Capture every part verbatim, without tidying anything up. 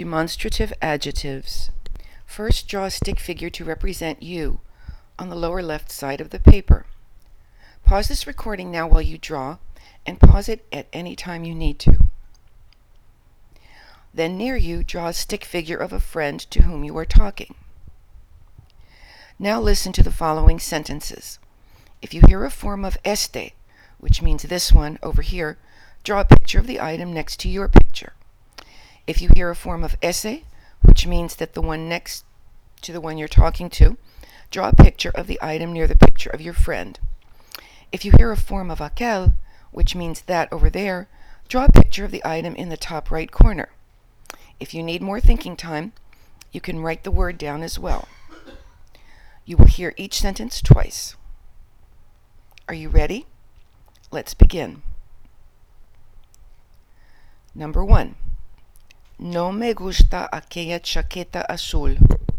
Demonstrative adjectives. First, draw a stick figure to represent you on the lower left side of the paper. Pause this recording now while you draw, and pause it at any time you need to. Then near you, draw a stick figure of a friend to whom you are talking. Now listen to the following sentences. If you hear a form of este, which means this one over here, draw a picture of the item next to your picture. If you hear a form of ese, which means that the one next to the one you're talking to, draw a picture of the item near the picture of your friend. If you hear a form of aquel, which means that over there, draw a picture of the item in the top right corner. If you need more thinking time, you can write the word down as well. You will hear each sentence twice. Are you ready? Let's begin. Number one. No me gusta aquella chaqueta azul.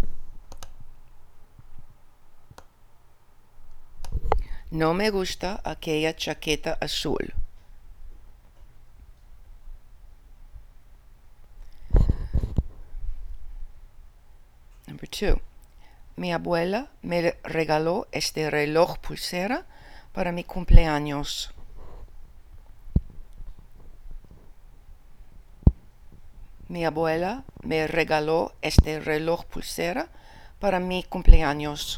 No me gusta aquella chaqueta azul. Number two. Mi abuela me regaló este reloj pulsera para mi cumpleaños. Mi abuela me regaló este reloj pulsera para mi cumpleaños.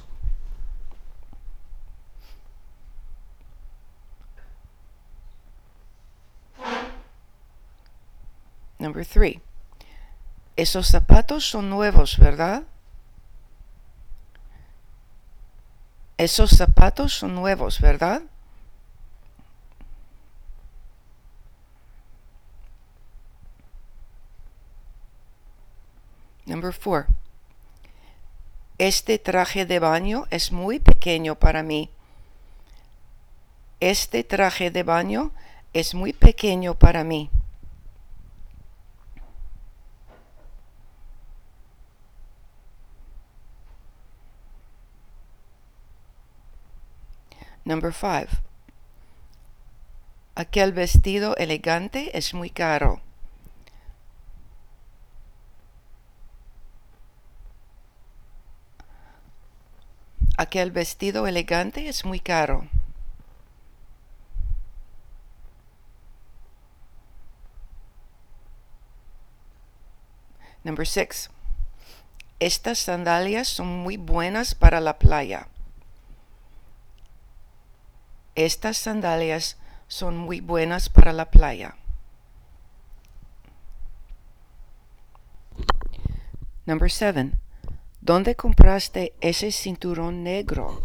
Number three. Esos zapatos son nuevos, ¿verdad? Esos zapatos son nuevos, ¿verdad? Number four. Este traje de baño es muy pequeño para mí. Este traje de baño es muy pequeño para mí. Number five. Aquel vestido elegante es muy caro. Aquel vestido elegante es muy caro. Number six. Estas sandalias son muy buenas para la playa. Estas sandalias son muy buenas para la playa. Number seven. ¿Dónde compraste ese cinturón negro?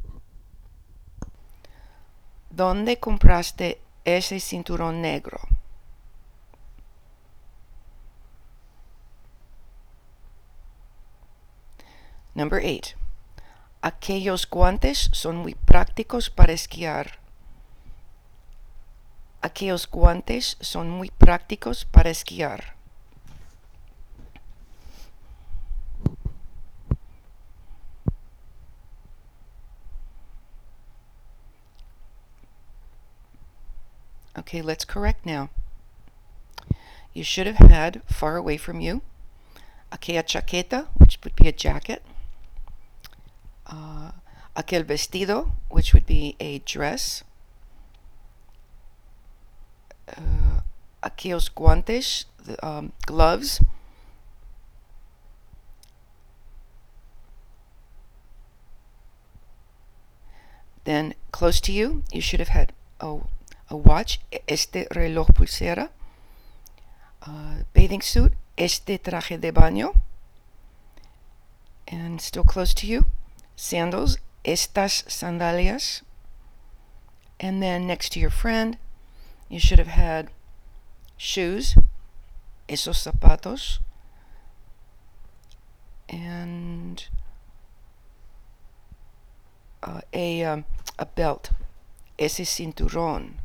¿Dónde compraste ese cinturón negro? Number eight. Aquellos guantes son muy prácticos para esquiar. Aquellos guantes son muy prácticos para esquiar. Okay, let's correct now. You should have had far away from you aquella chaqueta, which would be a jacket. Uh, aquel vestido, which would be a dress. Uh, aquellos guantes, the, um, gloves. Then close to you, you should have had a, a watch, este reloj pulsera. Uh, bathing suit, este traje de baño. And still close to you, sandals, estas sandalias. And then next to your friend, you should have had shoes, esos zapatos. And uh, a, um, a belt, ese cinturón.